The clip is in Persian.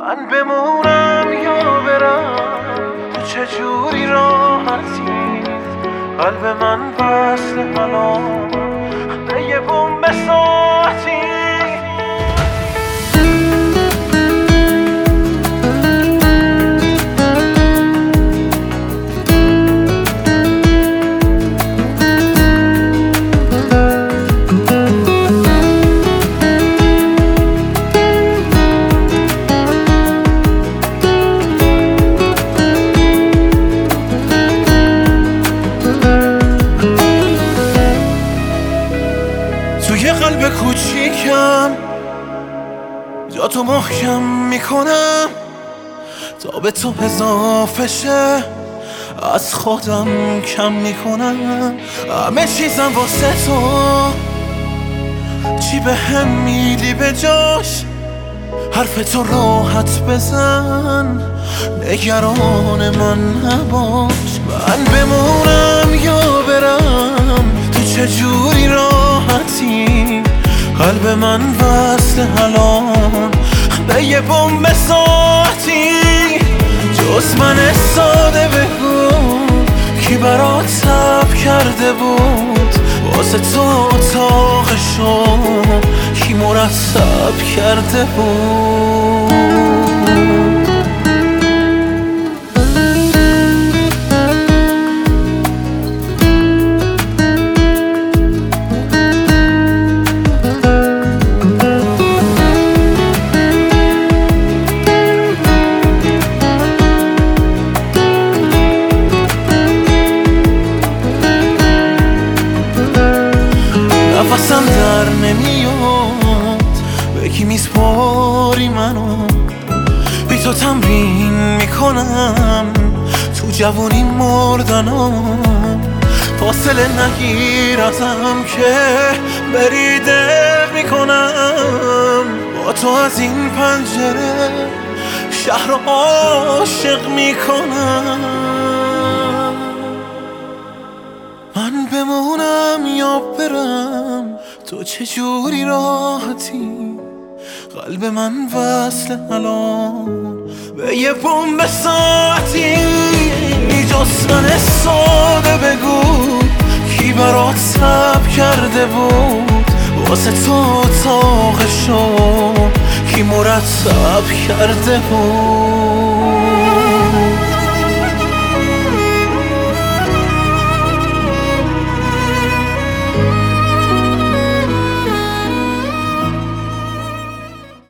من بمونم یا برم، تو چجوری راحتی؟ قلب من وصل الان به یه بمب ساعتی. توی قلب کوچیکم جا تو محکم میکنم تا به تو اضافه شه، از خودم کم میکنم. همه چیزم واسه تو، چی به هم میدی به جاش؟ حرف تو راحت بزن، نگران من نباش. من بمونم یا برم، تو چجوری راحتی؟ قلب من وصل الان به یه بمب ساعتی. جز من ساده بگو کی برات صبر کرده بود؟ واسه تو اتاقشو کی مرتب کرده بود؟ نفسم در نمیاد، به کی میسپاری منو؟ بی تو تمرین میکنم تو جوونی مردنم. فاصله نگیر ازم که بریده میکنم. با تو از این پنجره شهر رو عاشق میکنم. من بمونم یا برم، تو چجوری راحتی؟ قلب من وصل الان به یه بمب ساعتی. جز من ساده بگو کی برات صبر کرده بود؟ واسه تو اتاقشو کی مرتب کرده بود؟